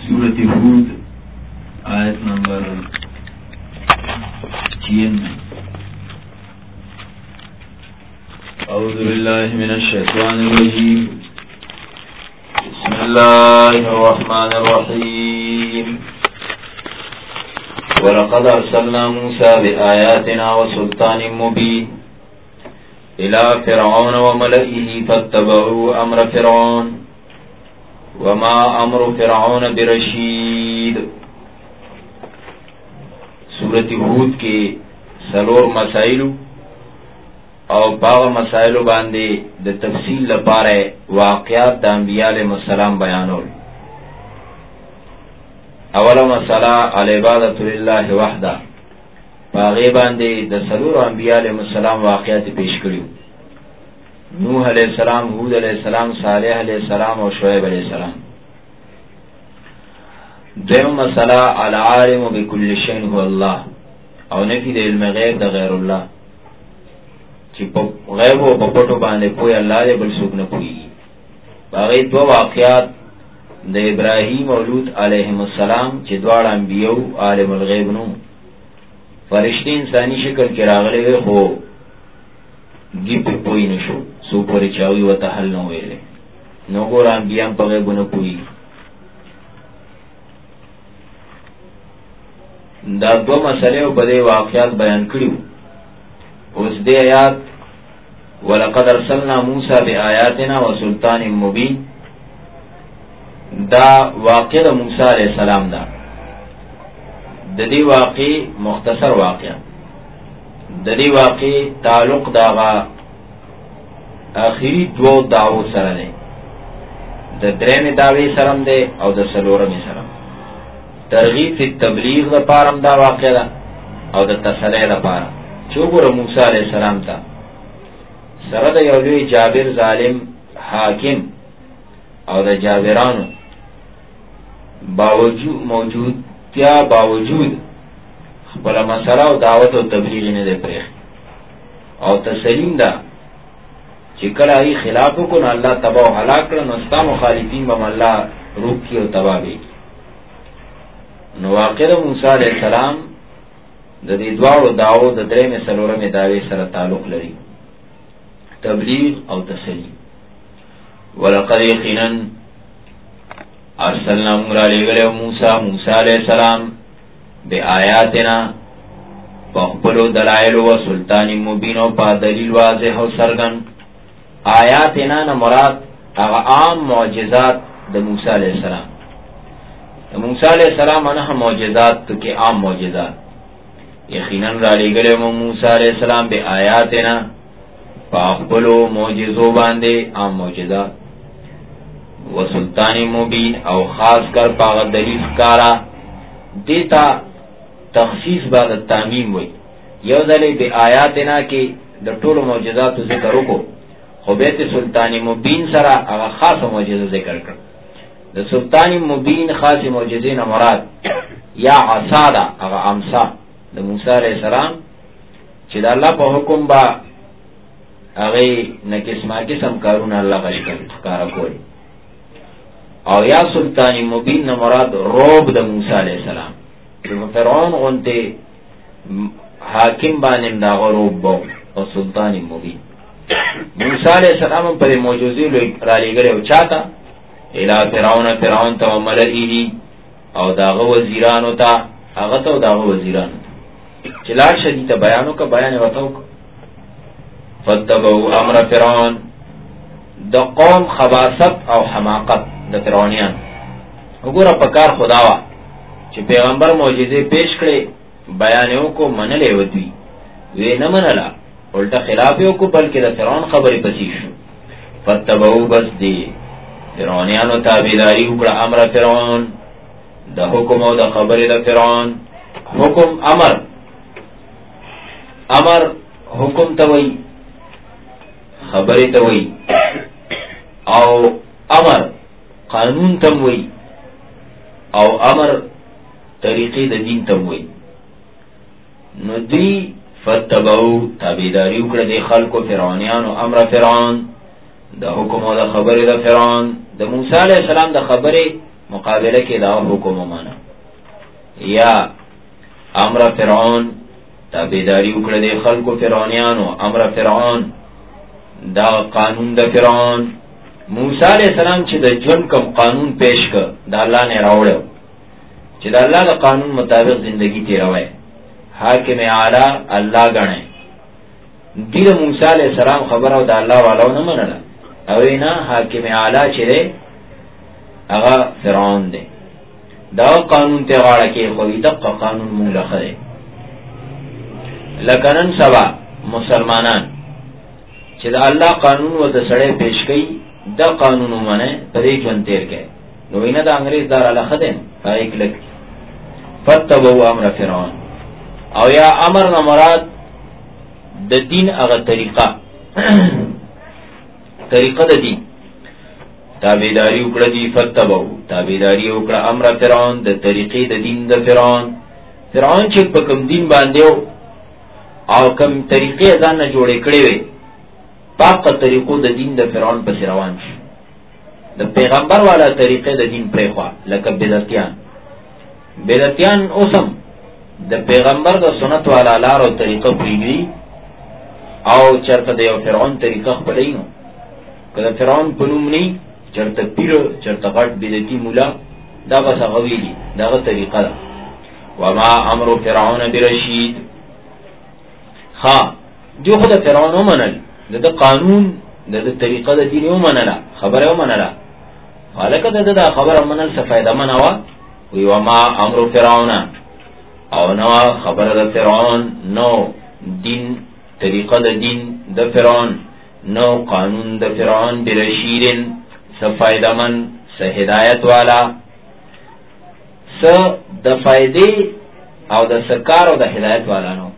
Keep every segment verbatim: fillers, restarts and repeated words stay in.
سورة ہود آیت نمبر چینوے. اعوذ باللہ من الشیطان الرجیم. بسم اللہ الرحمن الرحیم. وَلَقَدْ أَرْسَلْنَا مُوسَى بِآيَاتِنَا وَسُلْطَانٍ مُبِينٍ إِلَى فِرْعَوْنَ وَمَلَئِهِ فَاتَّبَعُوا أَمْرَ فِرْعَوْنَ وَمَا أَمْرُ فِرْعَوْنَ بِرَشِيدٍ. سورۃ ہود کے سلور مسائل او باغ مسائل باندې د تفصیل لپاره واقعات د انبیاء علیهم السلام بیانول. اوله مسئله العبادة لله وحده، باغی باندې د سلور انبیاء علیهم السلام واقعات پیش کړیو. نوح علیہ السلام، ہود علیہ السلام، صالح علیہ السلام اور شعیب علیہ السلام. دویم مسئلہ العالم بكل شيء هو الله، او نفی د علم غیب د غیر الله، چې په غیب او په پټو باندې پوی الله دې بل څوک نه پوهیږي. باغی دو واقعات د ابراهیم او لوط علیهم السلام چې دواړه انبیو عالم الغیب نو، فرشتي انسانی شکل کې راغلي وي خو گی پی پوئی نشو، سو پوری چاوی و تحل نو ویلے نو گور انبیان پا غیبو نپوئی. دا دو مسئلے و بدے واقعات بیان کریو. اس دے آیات وَلَقَدْ أَرْسَلْنَا مُوسَى بِآيَاتِنَا وَسُلْطَانٍ مُبِينٍ، دا واقع دا موسیٰ علیہ السلام دا دا دی واقع مختصر واقع دا دی واقع تعلق داغا آخری دو دعوو سره دے، دا درین دعوی سرم دے او دا سلورم سرم. ترغیب فی تبلیغ دا پارم دا واقع دا او دا تسلیح دا پارم. چوگو را موسیٰ علیہ السلام تا سره دا یولوی جابر ظالم حاکم او دا جابرانو باوجود موجود تیا باوجود خپل مسئلہ و دعوت و تبلیغ نه دے پریخ او تسلیم دا چی کل آئی خلافو کن اللہ تباہ و حلاک کرن استا مخالفین بم اللہ روک کی و تباہ بے کی. نو واقع دا موسیٰ علیہ السلام دا دی دوار و دعو دا درے میں سلورم دعوی سر تعلق لری تبلیغ او تسلیم. وَلَقَدْ يَقِنًا ارسلنا مورا لگلے موسیٰ موسیٰ علیہ السلام بے آیاتنا پخپلو دلائل و سلطان مبین و پا دلیل واضح و سرگن. آیاتنا نمراد اغا عام معجزات دا موسیٰ علیہ السلام. دا موسیٰ علیہ السلام انہا معجزات تو کہ عام معجزات. یقیناً را لگلے موسیٰ علیہ السلام بے آیاتنا پخپلو معجزو باندے عام معجزات و سلطان مبین او خاص کر پاغ دلیل کارا دیتا تخصیص بعد تعمیم ہوئی. یو ذلی بے آیاتنا کی در طول معجزات ذکر رکو خوبیت سلطان مبین سرا اگا خاص معجزہ ذکر کر. در سلطان مبین خاص معجزین مراد یا عصا دا اگا امسا در موسیٰ علیہ السلام چی دا اللہ پا حکم با اگئی نکسما کسم کارون اللہ غشکر کارا کوئی. او یا سلطان مبین مراد روب دا موسیٰ علیہ السلام فرعون غنتے حاکم بانم دا غروب باو و سلطان مبین. موسیٰ علیہ السلام پر موجودی را لگلے و چاہتا الہ فرعون فرعون تا و ملئیہی او داغ وزیرانو تا اغتا و داغ وزیرانو تا چلار شدیتا بیانو کا بیان وطاو کا فتبعو امر فرعون دا قوم خباست او حماقت دا فرعونیان. اگورا پکار خداوا چی پیغمبر معجزے پیش کرے بیانیوں کو منلے ودوی وی نمنلا الٹا خلافیوں کو بلکہ دا فرعون خبری پسیشو. فتبعو بس دی فرعونیانو تابیداری اکڑا امر فرعون دا حکم او دا خبری دا فرعون. حکم امر امر حکم توئی خبری توئی او امر قانون تموئی او امر طریقی دا دین تموئی. نو دی فتبعو تابیداری اکڑا دی خلق و فرعونیان و امر فرعون دا حکم و دا خبر دا فرعون. دا موسیٰ علیہ السلام دا خبر مقابله کې دا حکم ومانه. یا امر فرعون تابعداري وکړه د خلکو فرعونانو، امر فرعون دا قانون د فرعون. موسی علیہ السلام چې د ژوند کوم قانون پیش کړ دا الله نه راوړو چې د الله د قانون مطابق زندگی تیروي، حاکم اعلی الله غنه. دې موسی علیہ السلام خبر او د الله والو نه منله، او نه حاکم اعلی چې دی هغه فرعون دی. دا قانون ته غاړه کې خو دغه قانون مونږ لخره. لکنن سبا مسلمانان چې د الله قانون و د سړی پیش کړي دا قانون ومنه په دې ژوند تیر کې، نو وینه د انګريز دار علاقه ده پای کلک فتبو امر فرعون. او یا امر نه مراد د دین هغه طریقه طریقه د دین تابعداري وکړه دي. فتبو تابعداري وکړه امر فرعون د طریقې د دین د فرعون. فرعون چې په کوم دین باندې او کوم طریقې ځان نه جوړې کړې وي پاکه طریقو د دین د فرعون په روان شي. د پیغمبر والا طریقې د دین پرې خوا لکه بدعتيان بدعتيان اوسم د پیغمبر د سنت والا لار او طریقه پریږي او چرته د یو فرعون طریقه خپلې نو کله فرعون په نوم نه چرته پیر چرته غټ بدعتي مولا دا غسه غویلی داغه طریقه ده. وما امر فرعون برشید. ها جو خدای فرعون ومنل د قانون د طریقه د دین ومنله، خبره ومنله، حالکه د دا خبره منل څه فائدہ منوا. وی وما امر فرعون او نو خبره د فرعون نو دین طریقه د دین د فرعون نو قانون د فرعون برشیدن څه فائدہ من څه هدایت والا څه د فائدې او د سکار او د هدایت والا نو.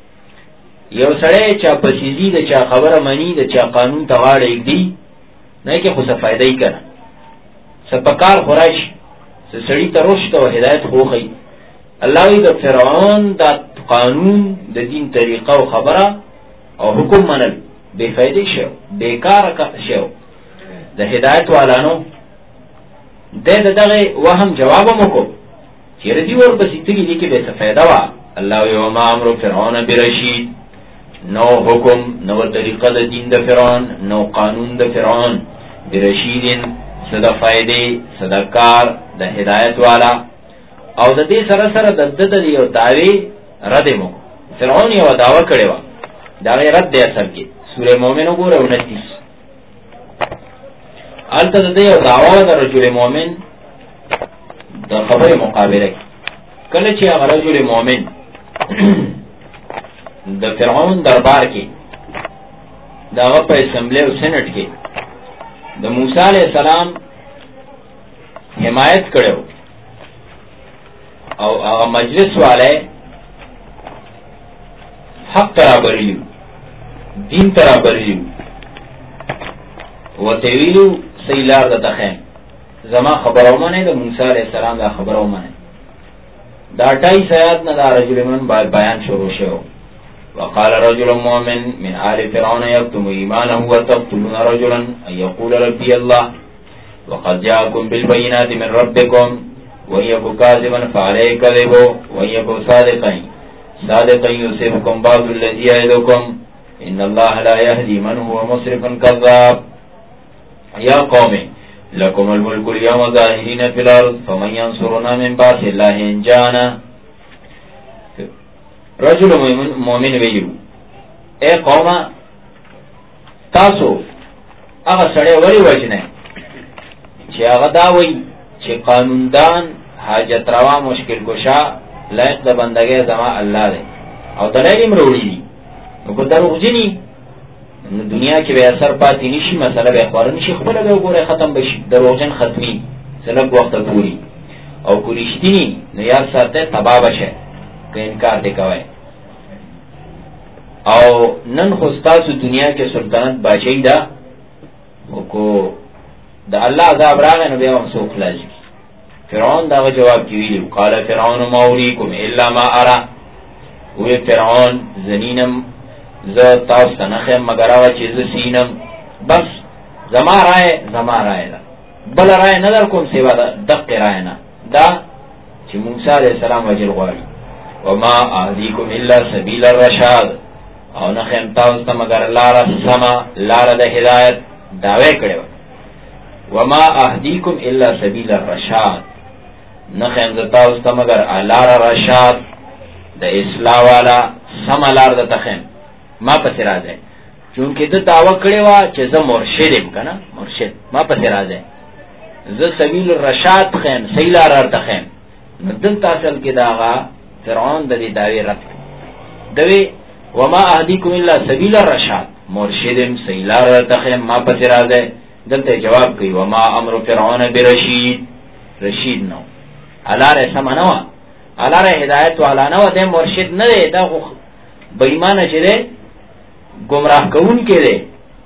یو سړی چا پسیزی د چا خبره منی د چا قانون ته غاړه ایږدي نه کې خو څه فائدې کنه څه پکار خورش څه سړی ته رشد او هدایت خوخی. الله وی د فرعون د قانون د دین طریقه او خبره او حکم منل بے فائدې شو، بیکار شو. د هدایت والانو د دغه وهم جواب مکو چې ردی ور بسې تګي دي کې به څه فائدہ وا. الله وی وما امر فرعون برشید. نو حکم نو طریقه د دین د فرعون نو قانون د فرعون برشیدن صدا فائدې صدقار د هدایت والا. او د دې سره سره د د یو داوی رد مو فرعون یو داوا کړی و دا غیر رد دی اصل کې سوره مؤمن وګوره انتیس الته د یو داوا د رجل مؤمن د خبره مقابله کله چې هغه رجل مؤمن د فرعون دربار کې داغه په اسمبلی او سېنات کې د موسی علیہ السلام حمایت کړو او هغه مجلس والے حق ترا بریو دین ترا بریو و تویلو سیلار د تخیم زما خبرو منه د موسی علیہ السلام دا خبرو منه دا اٹھائیس آیات نه دا رجل من بیان شروع شو. وقال رجل مؤمن من آل فرعون يكتم إيمانه وتقتلون رجلا أن يقول ربي الله وقد جاءكم بالبينات من ربكم وإن يكن كاذبا فعليه كذبه وإن يكن صادقا صادقا يصيبكم بعض الذي يعدكم إن الله لا يهدي من هو مسرف كذاب. يا قوم لكم الملك اليوم ظاهرين في الأرض فمن ينصرنا من بأس الله إن جاءنا. رجل مومن ویلو اے قوما تاسو هغه سړی وری وجنه چې هغه دا وی چې قانوندان حاجت روا مشکل کشا لایق د بندګۍ زما الله دی او دلایل مروړي دي. نو په دروغجنی نو دنیا کې به اثر پاتې نشي، مسله به خبر نشي، خپل به وګوره ختم بشي، دروغجن ختمي سلک وخت پوری او کورشتنی نو یا ساته تباہ بشه که انکار دی کوي. او نن خو ستاسو دنیا کې سلطنت بادشاہي ده او کو د الله عذاب راغی نو بیا هم څوک خلاص کی. فرعون دا جواب کی ویلو قال فرعون ما اوریکم الا ما ارى. وی فرعون زنینم ز تاسو نه خیم مگر هغه چې ز سینم، بس زما رائے زما رائے ده بل رای نه در کوم سیوا ده دق رای نه دا چې موسی علیہ السلام وجل غواړي وما اهدیکم الا سبیل الرشاد او نه خیم تاسو ته مگر لار سما لار د هدایت داوی کړو وما اهدیکم الا سبیل الرشاد نه خیم تاسو ته مگر لار رشاد د اصلاح والا سما لار د تخم ما پس راځي چونکه د داوا کړی وا چې زه مرشدم کنه مرشد ما پس راځي زه سبیل الرشاد خیم صحیح لار ارته خیم مدن تاسل کې داغا فرعون د دې داوی رد دوی وما اهدیکم الا سبیل الرشاد مرشدم صحیح لار ارته خیم ما پس راځي دلته جواب کوي وما امر فرعون برشید رشید نو الاره سمانو الاره هدایت والا نو د مرشد نه دی دا خو بېمانه چې دی گمراه کون کې دی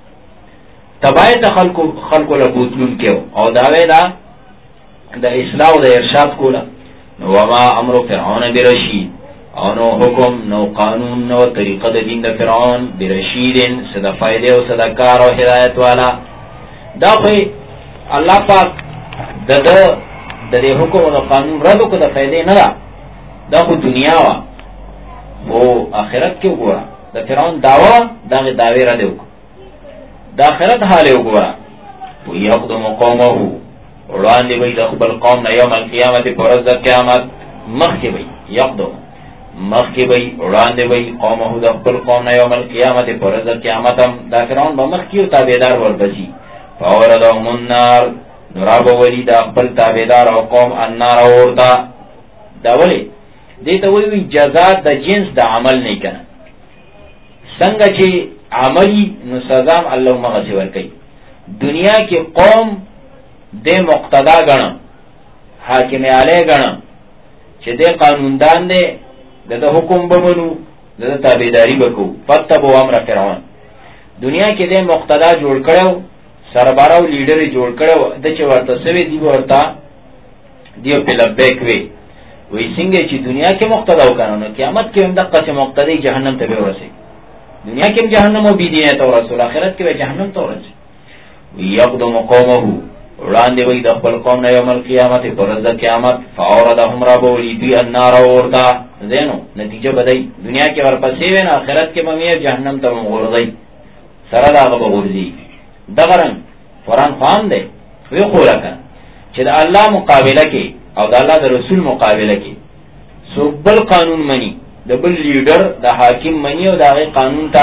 تبای ته خلکو خلکو له بوتلون کې او داوی دا د اصلاح او د ارشاد کولا نو وما امر فرعون برشید او نو حکم نو قانون نو طریقه د دین د فرعون برشیدن صدا فائدې او صدا کار او هدایت والا دا خو الله پاک د د دې حکم او قانون رد کو د فائدې نه دا دا خو دنیا وا او آخرت کې وګوره د فرعون داوا دغه داوی را دیو د آخرت حال وګوره او یقدم قومه وړاندې وي د خپل قوم نه یوم القیامت پر ورځ د قیامت مخکې وي یقدم مخکې وي وړاندې وي قومه د خپل قوم نه یوم القیامت پر ورځ د قیامت هم د فرعون به مخکې او تابعدار ورپسې فاوردهم النار نراب ولی دا خپل تابعدار او قوم النار اوردا دا ولی دیتا وی جزا دا جنس دا عمل نہیں کنا سنگا چی عملی نو سزام اللہ مغسی ورکی دنیا کی قوم دے مقتدا گنا حاکم علیہ گنا چی دے قانوندان دے دا دا حکم بمنو دا دا تابعداری بکو فتبو امر فرعون دنیا کی دے مقتدا جوڑ کرو سربراو لیڈر جوڑ کرو دا چی ورطا سوی دیو ورطا دیو پی لبیک وی وی سنگے چی دنیا کے مقتدا وکانو قیامت کے هم دقا چی مقتدی جہنم تا بے ورسی دنیا کے جہنم و بیدینی تا ورسول آخرت کے بے جہنم تا ورسی وی یقدم قومہو وڑاندے وی دخبل قوم نیوم القیامت پرزد قیامت فاوردہم رابولی دوی النار وردا زینو نتیجہ بدئی دنیا کے ورپسیوین آخرت کے ممیر جہنم تا مغردئی سرد آغا بغرزی دغرن فران خواهم دے وی خورا کن چی دا اللہ مقابلہ کے او دا اللہ دا رسول مقابلہ کی سو بل قانون منی دا بل لیڈر دا حاکم منی او دا غی قانون تا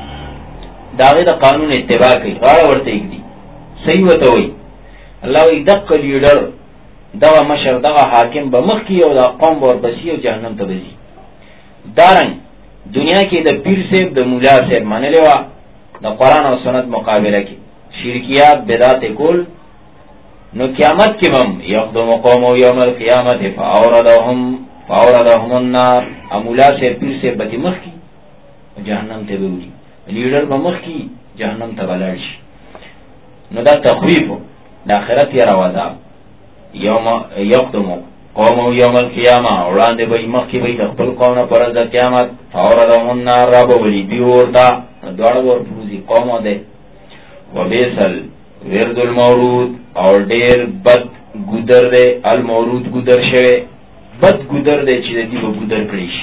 دا غی دا قانون اتباع کی غاڑا ورطا ایک دی صحیح وطا ہوئی اللہ وی دق لیڈر دا مشر دا حاکم بمخ کی او دا قوم بور بسی او جہنم تا بسی دارنگ دنیا کی دا پیر سیب دا مولا سیب مانے لیوا دا قرآن و سنت مقابلہ کی شرکیات بدات کل نو قیامت کی بم یقدم قوم یوم القیامت فاوردهم فاوردهم النار امولا سے پیر سے بتی مخ کی جہنم تے بولی لیڈر بمخ کی جہنم تے بلرش نو دا تخویف دا آخرت یا روازا یوم یقدم قوم یوم القیامت اوراندے بی مخ کی بی دخبل قوم پرز قیامت فاوردهم النار رابو بلی بیور دا دوار بور پروزی قوم دے وبیسل ورد المورود اور دیر بد گدر دے المورود گدر شوے بد گدر دے چیزے دی با گدر کریش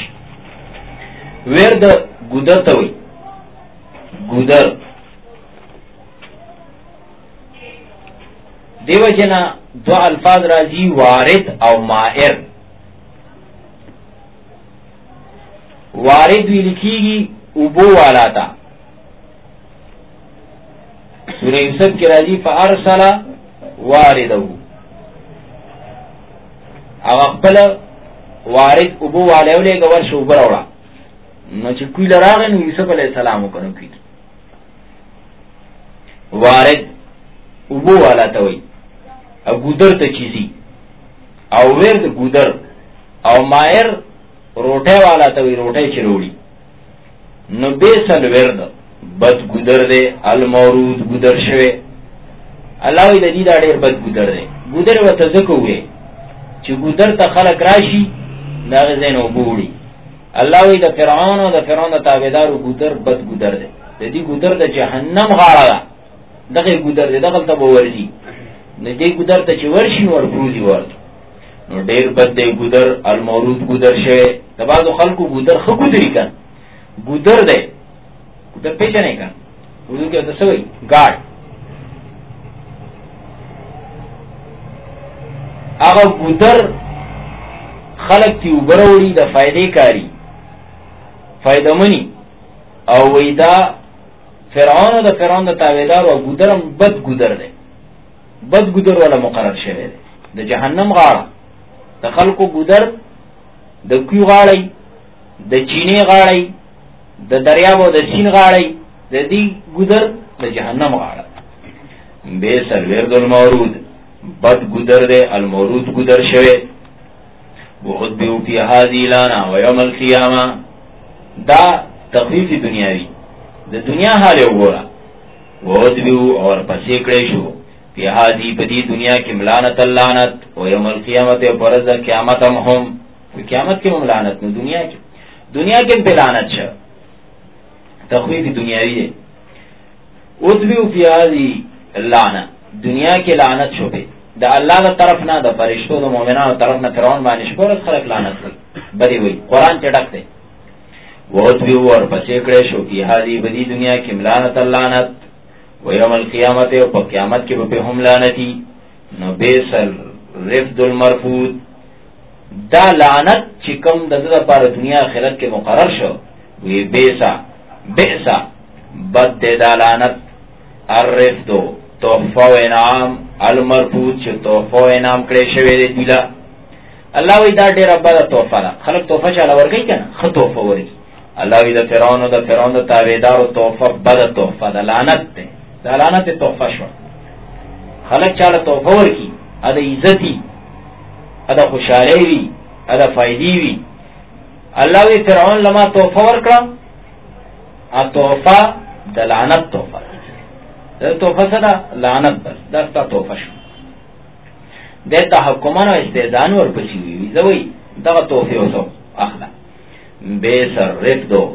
ورد گدر تاوی گدر دیو جنا دو الفاظ رازی وارد او مائر وارد وی لکھی گی ابو والا تا سورہ یوسف کی راضی فارسل واردہ او اقبل وارد ابو والے لے گور شوبر اوڑا نو چکوی لراغن یوسف علیہ السلام کنو کی وارد ابو والا توی او گودر تا چیزی او ورد گودر او مائر روٹے والا توی روٹے چروڑی نو بیسل ورد بد گدر دے المورود گدر شوے اللہ وی دا دی دا دیر بد گدر دے گدر و تذکو ہوئے چی گدر تا خلق راشی دا غزین و بوڑی اللہ وی دا فرعون و دا فرعون دا تابدار و گدر بد گدر دے دا دی گدر دا جہنم غارا دا دقی گدر دے دقل تا بورزی نو دې ګودر ته چې ورشي ور پروزي ورته نو ډېر بد دی ګودر. المورود ګودر شوی د بعضو خلکو ګودر ښه ګودري کن ګودر دی ګودر پیژنې کن اردو کې ورته څه وایي ګاډ. هغه ګودر خلق تی اوبه راوړي د فائدې کاری فائدہ منی او وی دا فرعون د فرعون د تابعدار او ګودرم بد ګودر دی بد ګودر ولا مقرر شوی دی د جهنم غاړه د خلقو ګودر د کوی غاړی د چینی غاړی د دریاب او د سین غاړی د دې ګودر د جهنم غاړه. بے سرورد المورود بد ګودر دی المورود ګودر شوی. وعذبوا فی هذه لانا ویوم القیامه دا تخفیف دنیاوی د دنیا حال وګوره. وعذبوا اور پسې کړی شو فی هذه پدی دنیا کې ملانت اللعنت و یوم القیامت پرز قیامت هم هم قیامت کې ملانت نو دنیا کې دنیا کې په لعنت شه تخفیف دنیاوی دی. وعذبوا فی هذه اللعنه دنیا کې لعنت شو به دا الله د طرف نه د فرشتو د مؤمنانو طرف نه فرعون باندې شپږ خلک لعنت کوي بدی وي قران ته ډک دی. وعذبوا اور پسې کړی شو فی هذه بدی دنیا کې ملانت اللعنت و یوم القیامت او په قیامت کې به هم لعنتی. نو بیسل رفد المرفود دا لعنت چې کوم د دې لپاره دنیا آخرت کې مقرر شو وی بیسا بیسا بد دې دا لعنت الرفد تحفه و انعام المرفود چې تحفه و انعام کړی شوی دی دیلا. الله وی دا ډېره بده تحفه ده خلک تحفه چاله ورکوي که نه ښه تحفه ورکي. الله وی د فرعون د فرعون د تابعدارو تحفه بده تحفه ده لعنت دی دا لعنت تحفه شوه. خلک چاله تحفه ورکي ا د عزتي ا د خوشحالۍ وي ا د فایدې وي. الله وی فرعون لما تحفه ورکړه ا تحفه د لعنت تحفه تحفه سره لعنت بس دا ستا تحفه شو. د تحکمان او استئذان ورپسې وي زوی دغه تحفه اوسو اخلا. بیس الرفدو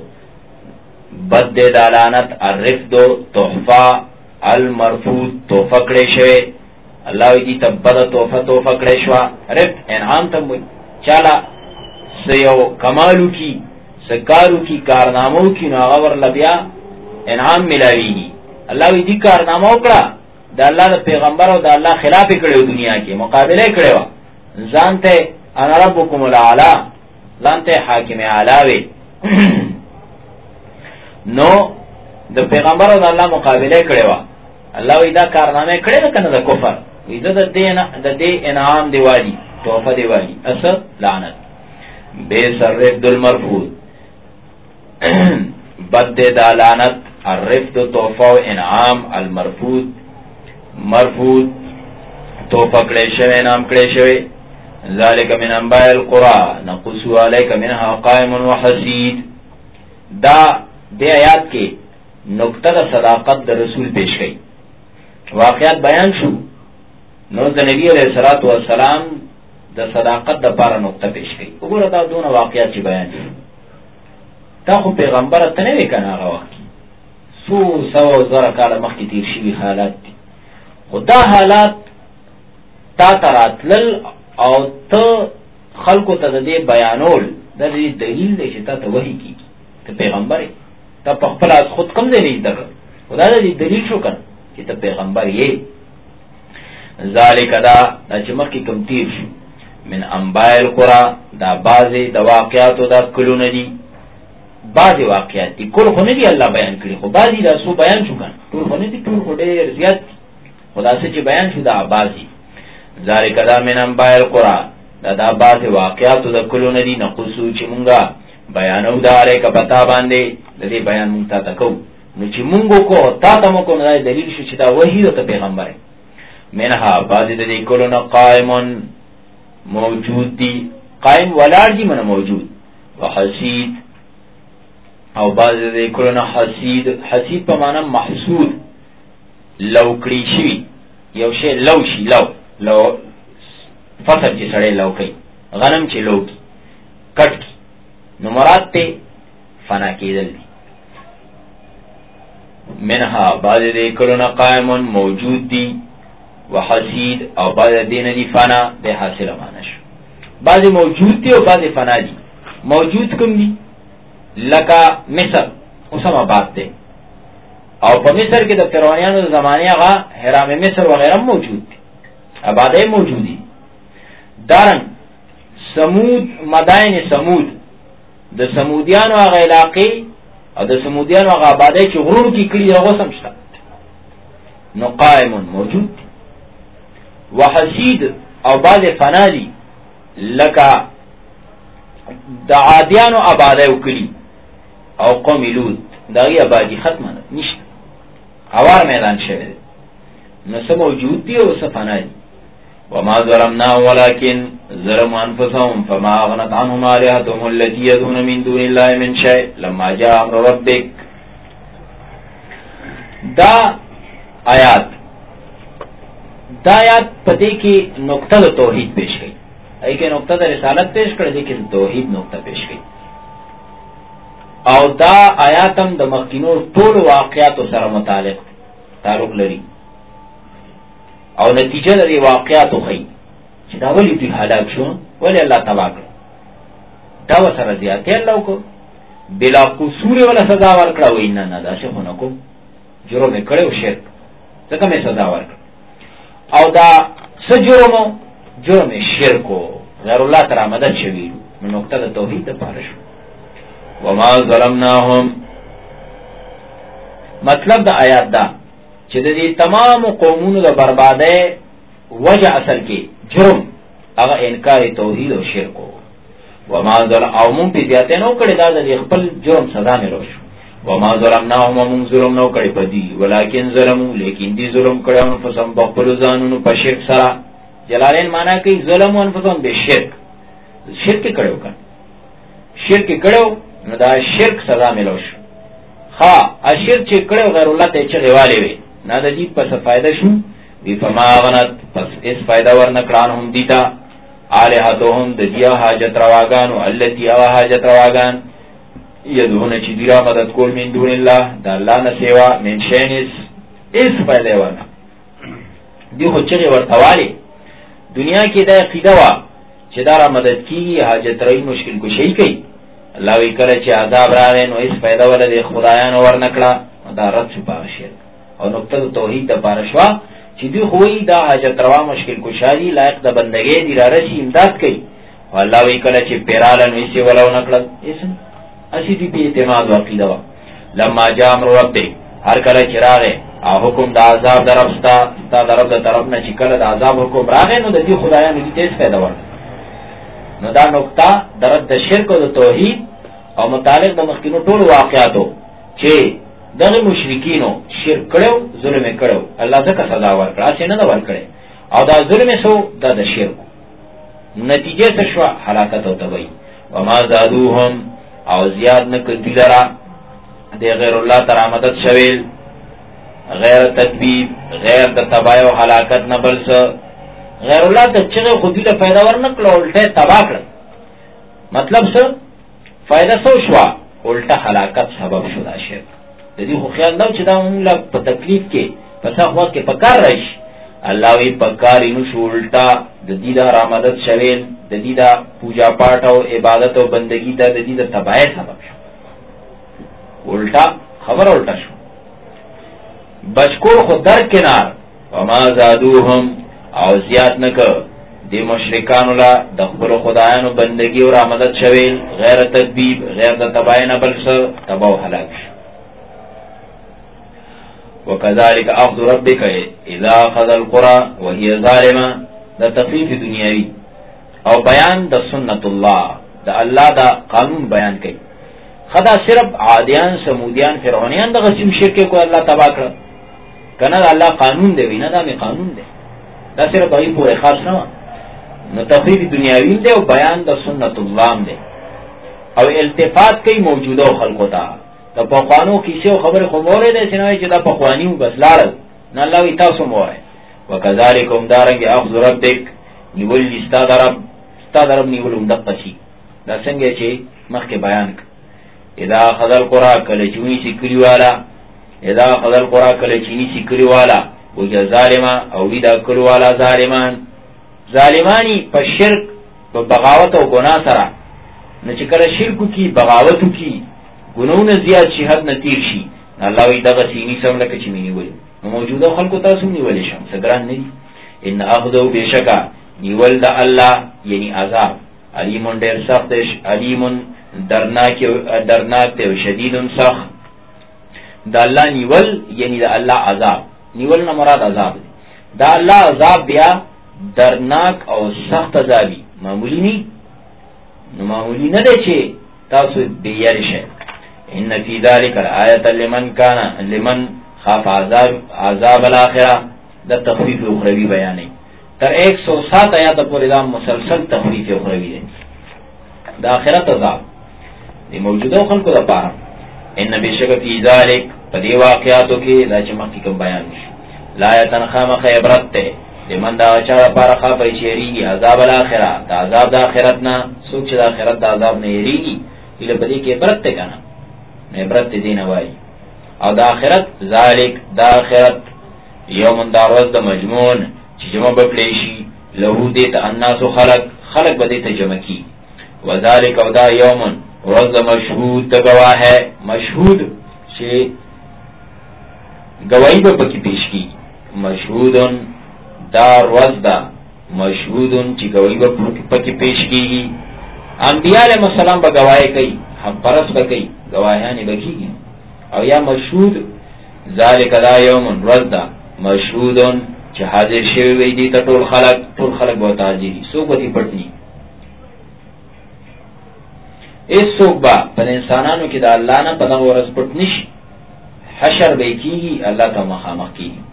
بد دے دا لعنت الرفدو تحفه المرفود تحفه کړی شوی. الله وی دې تبد تحفه تحفه کړی شو. رفد انعام تم وي چاله سيو کمالو کی سکارو کی کارنامو کی نو هغه ورله بیا انعام ملاویږي. الله وی دې کارنامه وکړه د الله د پیغمبر او د الله خلاف کړو دنیا کې مقابله کړو ځانته انا ربکم الاعلى ځانته حاکم اعلی وي نو د پیغمبر او د الله مقابله کړو. الله وی دا کارنامه کړې نه کنه د کفر وی د دې د دې انعام دی والی توفه دی والی اصل لعنت. بے سرد المرفود بد دا لعنت الرفد توفه و انعام المرفود مرفود توفه کړی شوی انعام کړی شوی. ذالک من انباء القرى نقص عليك منها قائم وحسید. دا دې آیات کې نقطه د صداقت د رسول پیش کړي واقعات بیان شو نو د نبی علیہ الصلوۃ والسلام د صداقت د لپاره نقطه پیش کړي. وګوره دا دونه واقعات چې بیان دي تا خو پیغمبر ته نه وکړه هغه وخت سو سو زره کاله مخکې تیر شوي حالات دي خو دا حالات تا تراتلل او ته خلکو ته د دې بیانول د دې دلیل دی چې تا ته وحی کیږي ته پیغمبر یې ته په خپل از خود کم ځای نه زده کړ خدا د دې دلیل شو کړ چې ته پیغمبر یې. ذالک دا چې مخکې کوم تیر شو من انباء القرى دا بعضې د واقعاتو دا کلونه دي بعضې واقعات دي کل خو نه دي الله بیان کړي خو بعضې دا څو بیان شو کنه ټول خو نه دي ټول خو ډېر زیات دي خو دا څه چې بیان شو دا بعضې. ذالک دا من انباء القرى دا دا بعضې واقعاتو د کلونه دي نقصو چې مونږه بیانو دا علیک پتا باندې د دې بیان مونږ تا ته کوو نو چې مونږ کو تا ته مو کو نو دا دلیل شو چې دا وحی ته پیغمبر منها بعضې د دې کلونه قائمون موجود دی قائم ولاړ دی من موجود وحسید او بعض دې کولونه حسید حسید په معنا محسود لو کړی شي یو شی لو شي لو لو فصل چې سړی لو کوي غنم چې لو کی کټ کی نو مراد ته فنا کېدل دي. منها بعض دې کولونه قائم موجود دی وحسید او بعد دین دی فنا دے حاصل مانش بعض موجود دی او بعض فنا دی. موجود کم دی لکا مصر اسم آباد دے او پا مصر کے دا فرعونیانو دا زمانے آغا حرام مصر وغیرہ موجود دی آبادے موجودی. دارن سمود مدائن سمود دا سمودیانو آغا علاقی او دا سمودیانو آغا آبادے چی غرور کی کلی رغو سمجھتا نو قائمون موجود دی. وحسید او بعد فنا دی لکا دا عادیانو آبادے وکلی او قوم لود داغی آبادی ختم نشت عوار میدان شوید نسا موجود دی او سفنا دی. وما ظلمناهم ولكن ظلموا انفسهم فما اغنت عنهم آلهتهم التي يدعون من دون الله من شيء لما جاء امر ربك. دا آیات دا آیات پتے کی نقطہ توحید پیش گئی ای کہ نقطہ رسالت پیش کر دی کہ توحید نقطہ پیش گئی او دا آیاتم دا مخکینو طول واقعات سر متعلق تعلق لري او نتیجه دا دی واقعات خی چی دا ولی دوی حلاک شو ولی اللہ تباہ کر دا و سر زیادتی اللہ کو بلا قصور والا سزا ورکڑا و اننا نا دا شخونکو جرم کڑے و شرک زکا میں سزا ورکڑا او دا سجرمو جرم شرکو غیر اللہ تر آمدد شویلو من نقطہ دا توحید دا پارشو. وما ظلمناهم مطلب دا آیات دا چی دا دی تمام قومون دا بربادے وجہ اصل کی جرم اگا انکار توحید و شرکو. وما ظلم او من پی زیادتے نو کڑی دا دا دی خپل جرم سزا میں روشو. وما ظلمناهم ومن ظلم نو کڑی پا دی ولیکن ظلمو لیکن دی ظلم کڑی انفسم بقبلو زانونو پا شرک سرا. جلالین مانا کئی ظلمو انفسم بے شرک شرک کڑیو کن شرک کڑیو دا شرک سزا ملوش. خواہ اشرک چی کڑیو غیر اللہ تے چگے والے وے نا دا جیب پس فائدہ شو بی فما آغنت پس اس فائدہ ورنکران ہم دیتا آلہتو ہم دا دیا حاجت رواگانو اللتی آوا حاجت رواگان یدون چی دیرا مدد کول من دون اللہ دا اللہ نسیوا من شینس اس فائدہ ورنا دی خود چگے ورطوالی دنیا کی دا قیدوا چی دارا مدد کی حاجت رئی مشکل کشی کئی اللہ وی کرے چی عذاب راغین و اس فائدہ والا دے خدایان ورنکلا دا رد سو پاغشید اور نقطہ توحید دا پارشوا چی دی خوئی دا حاجت روا مشکل کشاری لائق دا بندگی دی را رسی امداد کئی و اللہ وی کرے چی پیرالن ویسی والا ونکلا اسم اسی دی پی اعتماد واقعی دوا. لما جا امر رب دے ہر کرے چی راغے آ حکم دا عذاب دا رب ستا ستا دا رب دا طرفنا چی کل دا عذاب حکم راغے نو دا دی خدایان دی تیز فائدہ ورنکلا. نو دا نقطہ درد دا شرک و دا توحید او متعلق دا مخکینو طول واقعاتو چه دغی مشرکینو شرک کرو ظلم کرو اللہ زکا سزا ورکڑا سے نا دا ورکڑے او دا ظلم سو دا دا شرک نتیجے سشوا حلاکت و تبئی. وما زادوهم او زیاد نکدی لرا دے غیر اللہ تر آمدد شویل غیر تدبیب غیر دا تبای و حلاکت نبلس غیر اللہ تا چگے خودی تا فائدہ ورنکلا الٹے تباہ کر مطلب سو فائدہ سو شوا الٹا حلاکت سبب شدا شرک. دی خو خیال نو چی دا مونگلا پا تکلیف کے پسا وقت کے پکار رائش اللہ وی پکار انو شو الٹا دا دیدہ رامدد شویل دا دیدہ پوجا پاٹا و عبادت و بندگی دا دا دیدہ تباہ سبب شو الٹا خبر الٹا شو. بچکول خود در کنار وما زادوهم او زیاد نکر دی مشرکانو لا دخبر خدایانو بندگی و رامدد شویل غیر تدبیب غیر دا تباہ نبلس تباہ حلاک شو. وکذالک اخذ ربک اذا اخذ القرى وهي ظالمہ دا تخفیف دنیاوی او بیان دا سنت اللہ دا اللہ دا قانون بیان کئی. خدا صرف عادیان سمودیان فرعونیان دا غسیم شرکے کو اللہ تباہ کر کنا دا اللہ قانون دے وینا دا میں قانون دے دا صرف بھائی پورے خاص نوا نو تخفیف دنیاوی دے او بیان دا سنت اللہ دے او التفات کئی موجودہ خلقو تا دا پخوانو کسی و خبر خمورے دے سنوی چی دا پخوانیو بس لارد نا اللہ وی تاسو مورے. وکذالک امدارنگ اخذ ربک نیول استا درب استا درب نیول امدق قسی دا سنگے چی مخ کے بیان کر اذا اخذ القرآن کلچونی سکری والا اذا اخذ القرآن کلچینی سکری والا و یا ظالما او وی دا کلو والا ظالمان ظالمانی په شرک په بغاوت او گناه سره نو چې کله شرک کی بغاوت کی ګناونه زیات شي حد نه تیر شي الله وی دغه سینی سم لکه چې مینی وي نو موجوده خلکو تاسو نیولې شم سګران نه ان اخذو بشکا نیول د الله یعنی عذاب علیم ډیر سخت علیم درناک درناک او شدید سخت د الله نیول یعنی د الله عذاب نیول نه مراد عذاب دا الله عذاب بیا درناک او سخت عذابی معمولی نی نو معمولی نه دی چې تاسو بیار شئ ان فی ذلک الآیۃ لمن کان لمن خاف عذاب عذاب الاخرہ دا تخفیف اخروی بیان ہے تر ایک سو سات آیات پورې دا مسلسل تخفیف اخروی ہے دا آخرت عذاب دی موجوده خلقو دا پارا ان بشک فی ذلک پدی واقعاتو کی دا چمکی کم بیان شو لا یتنخام خیبرت تے لمن دا چارا پارا خواب ایچیریگی عذاب الاخرہ دا عذاب دا آخرتنا سوک چه دا آخرت دا عذاب نیریگی ایل پدی که عبرت تے کنا عبرت دین وائی او دا آخرت ذالک دا آخرت یومن دا روز دا مجمون چی جمع بکلیشی لہو دیتا الناس خلق خلق بدیتا جمع کی و ذالک او دا یومن روز دا مشہود دا گواہ ہے مشہود چی گواہی با پکی پیش کی مشہودن دا روز دا مشہودن چی گواہی با پکی پیش کی انبیاء علیہ السلام با گواہی کئی ہم پرس با کئی گواہیانی بکی گی او یا مشہود ذالک دا یومن روز دا مشہودن چی حاضر شوی وی دیتا طول خلق طول خلق بہت حاضری سوک باتی پڑتنی اس سوک با پر انسانانو کی دا اللہ نا پدا ورز پڑتنش حشر بے کی گی اللہ تا مخامخ کی گی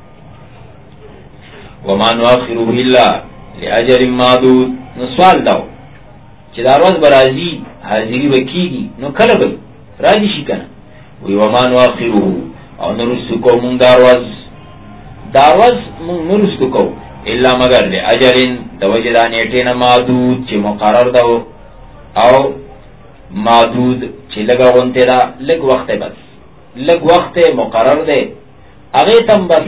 وما نواخروه اللہ لعجر معدود نسوال داو چی دا روز برازی حاضری بکی گی نو کل بی راجی شی کنا وی وما نواخروه او نرستو کو من دا روز دا روز من نرستو کو اللہ مگر لعجرین دا وجد آنیٹین معدود چی مقرر داو او معدود چی لگا غنتے دا لگ وقت بس لگ وقت مقرر دے اغیتم بس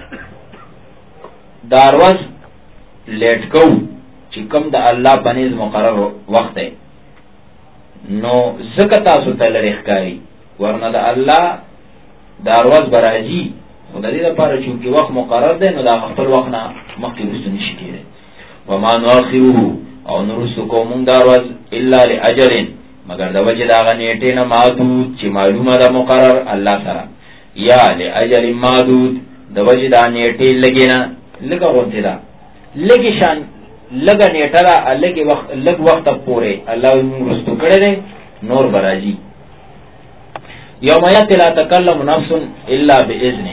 داروز لیٹ کو چی کم دا اللہ بنیز مقرر وقت ہے نو زکتا ستا لرخکاری ورنہ دا اللہ داروز براجی خدا دی دا پارا چونکہ وقت مقرر دے نو دا اختر وقت نا مقی رسو نشکی دے وما نواخروه او نرسو کو من داروز اللہ لعجرین مگر دا وجہ دا غنیٹین معدود چی معلوم دا مقرر اللہ سرا یا لعجر معدود دا وجہ دا نیٹین لگینا لگا غنتی دا لگی شان لگا نیٹا دا لگی وقت لگ وقت پورے اللہ رستو کڑے دے نور براجی یوم یات لا تکلم نفس الا باذن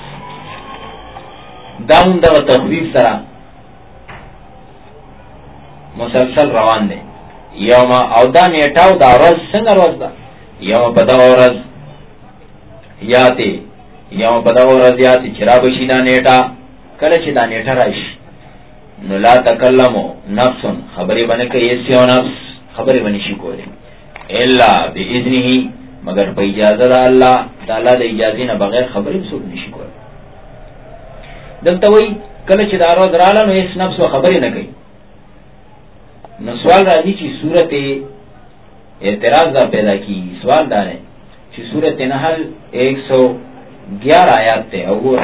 داون دا تخویف سرا مسلسل روان دے یوم او دا نیٹاو دا روز سنگ روز دا یوم پدا روز یاتی یوم پدا روز یاتی چرا بشی دا نیٹا کلچ دا نیٹا رائش نو لا تکلمو نفسن خبری بنکا یسیو نفس خبری بنشی کو دے الا بی اذنی ہی مگر پا اجازہ دا اللہ دا اللہ دا اجازینا بغیر خبری بسوک نشی کو دے دلتا وی کلچ دا روز رالا نو اس نفس و خبری نکئی نو سوال راضی چی صورت اعتراض دا پیدا کی سوال دار ہے چی صورت نحل ایک سو گیارہ آیات تے اوور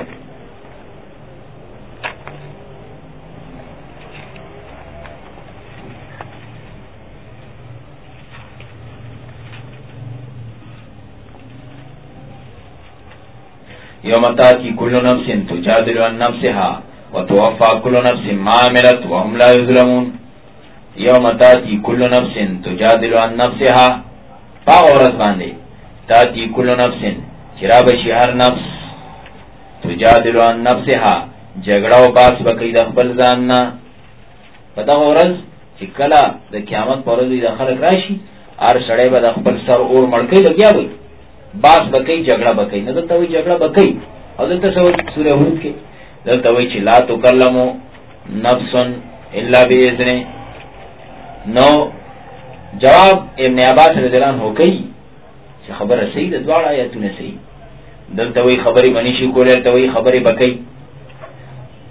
یوم تاتی کل نفس تجادل عن نفسها وتوفى كل نفس ما عملت وهم لا يظلمون یوم تاتی کل نفس تجادل عن نفسها پا عورت باندے تاتی کل نفس چرابشی ہر نفس تجادل عن نفسها جگڑاو باس بکی دا خبل زاننا پتا عورت چکلا دا قیامت پرزی دا خلق راشی آر سڑے با دا خبل سر اور مڑکی لگیا بھئی باس بکی جگڑا بکی نا دلتا ہوئی جگڑا بکی اور دلتا سوئی سورہ حود کے دلتا ہوئی چی لا تکلمو نفسن اللہ بی اذنے نو جواب ابن عباس رضی اللہ عنہ ہو گئی خبر صحیح دوار آیتوں نے صحیح دلتا وہی خبری منیشی کو لیتا وہی خبری بکی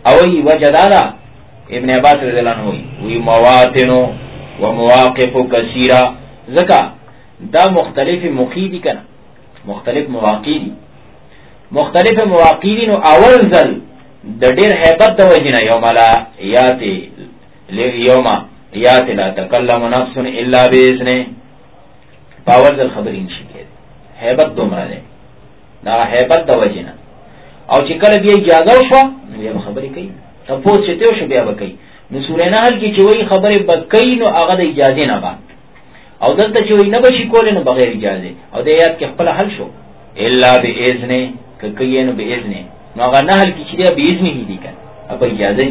اوی وجدادا ابن عباس رضی اللہ عنہ وی مواتنو و مواقف کثیرہ زکا دا مختلف مقیدی کنا مختلف مواقع دی مختلف مواقع دی نو اول ځل د ډیر hebat د وجنه یوم لا یاتی یوم یاتی لا تکلم نفس الا باذن باور ځل خبرې نشي کېږي hebat دومره ده دا hebat د وجنه او چې کله بیا اجازه شو بیا خبرې کوي تاسو چې ته شو بیا وکړي نو سورې نحل کې چې وایي خبرې بکې نو هغه د اجازه نه با او دلته چې وایي نه بشي کولای نو بغیر اجازه او د یاد کې خپل حل شو الا باذن ککې نو باذن نو هغه نحل کې چې بیا باذن هی دي کنه په اجازه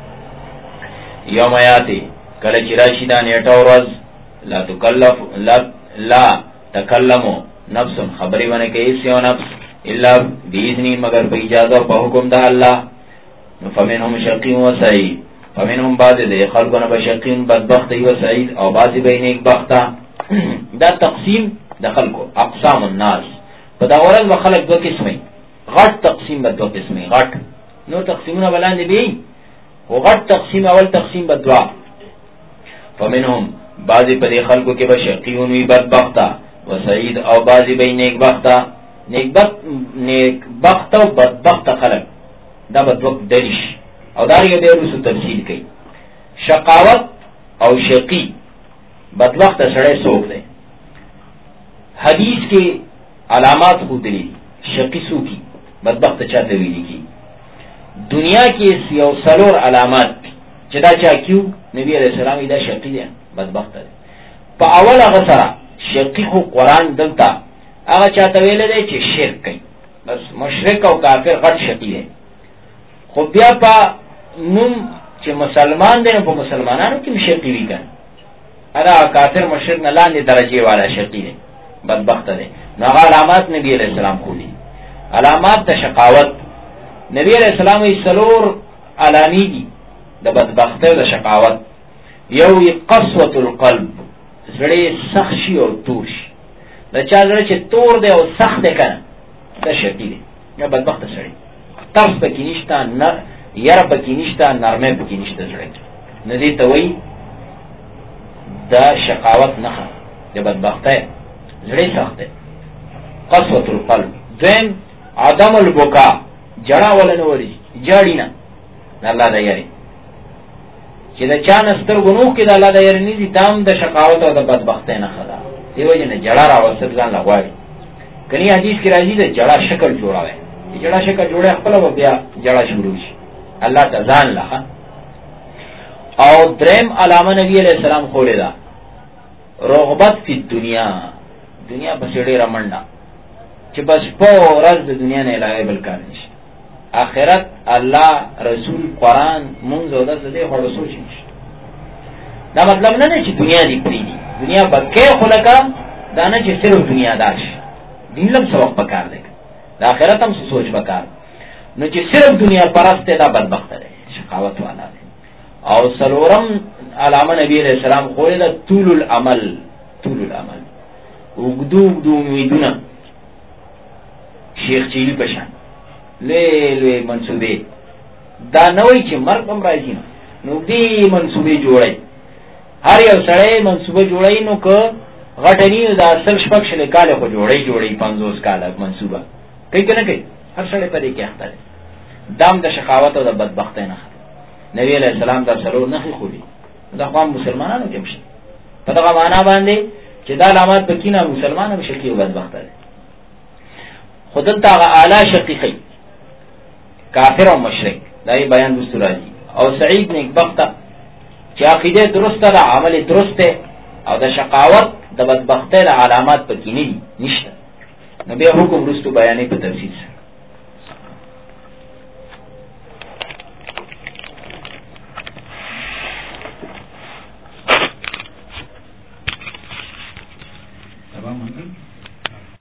یوم یاتی کله چې راشي دا نیټه ورځ لا تکلف لا لا تکلمو نفس خبرې ونه کوي سیو نفس الا باذن مگر په اجازه او په حکم د الله فمنهم شقی و سعید فمنهم بعض دے خلقنا بشقین بدبخت و سعید او بعض بین ایک بختا دا تقسیم دا خلقو اقسام الناس پدا ورد و خلق دو قسمی غٹ تقسیم بدو قسمی غٹ نو تقسیمون بلاند بھی و غٹ تقسیم اول تقسیم بدوا فمنهم بعض پدے خلقو کے بشقیون وی بدبختا و سعید او بعض بین ایک بختا نیک بخت و بدبخت خلق دا بدوقت دلیش او دار یو دیو رسو تفصیل کئی شقاوت او شقی بدوقت سڑے سوک دے حدیث کے علامات خود دلی شقی سو کی بدبخت چاہتے ہوئی کی دنیا کی سیو سلور علامات چدا چاہ کیوں نبی علیہ السلام دا شقی دے بدبخت دے پا اول اغسرا شقی خو قرآن دلتا اغا چاہتا ویلے دے چھ شرک کئی بس مشرک او کافر غٹ شقی دے خو بیا پا نم چې مسلمان دی نو په مسلمانانو کې شقی وی کن ارا کافر مشرک نه لاندې درجه والا شقی دی بدبخت دی نو هغه علامات نبی علیہ السلام خولي علامات د شقاوت نبی علیہ السلام یې سلور علامی دي د بدبخت او د شقاوت یو قسوة القلب زړه سخت شي او تور شي د چا زړه چې تور دی او سخت دی کنه دا شقی دی یا بدبخت سړی ترس پکی نشتا یر پکی نشتا نرمه پکی نشتا زڑک ندی توی دا شقاوت نخا دا بدبخت ہے زڑی سخت ہے قسوة القلب دویم عدم البکا جڑا والا نوری جاڑی نا اللہ دا یری چی دا چان استر گنوح کی دا اللہ دا یری نیزی دام دا شقاوت و دا بدبخت ہے نخا دا دیو جن جڑا را وصف زان لگواری کنی حدیث کی راضی دا جڑا شکل جوڑا ہے جڑا شکل جوڑے خپل و بیا جڑا شروع شي الله تزان لها او درم علامه نبی علیہ السلام خولے دا رغبت فی الدنیا دنیا بس ډیره منډه چې بس په ورځ د دنیا نه علاوه بل کار نشي آخرت الله رسول قرآن مونږ او د دې هغه سوچ نشي دا مطلب نه دی چې دنیا دی پری دی دنیا بکې خلکا دا نه چې صرف دنیا داش دین لم سبق پکار دی دا آخرت ہم سوچ بکار نو چې صرف دنیا پرست دا بدبخت ہے شقاوت والا ہے اور سلورم علامہ نبی علیہ السلام خولے دا طول العمل طول العمل اگدو اگدو امیدونا شیخ چیلی پشان لے لے منصوبے دا نوی چی مرک ہم راجی نو دی منصوبے جوڑائی ہر یو سڑے منصوبے جوڑائی نو که غٹنی دا اصل شپک شلے کالے خو جوڑائی جوڑائی پانزوز کالا منصوبہ کئی کہ نہ کئی ہر سڑے پر ایک اختر ہے دام دا شقاوت و دا بدبخت ہے نخ نبی علیہ السلام دا سلور نخی خولی دا خوام مسلمانانو کمشت پتا قوانا باندے چی دا علامات بکینا مسلمانانو شکی و بدبخت ہے خودلتا آغا آلا شقیقی کافر و مشرک دا یہ بیان دستور آجی او سعید نیک بختا چی عقیدے درست دا عمل درست ہے او دا شقاوت دا بدبخت دا علامات بکینی نشتا نبی حکم رستو بیانی پر تفسیر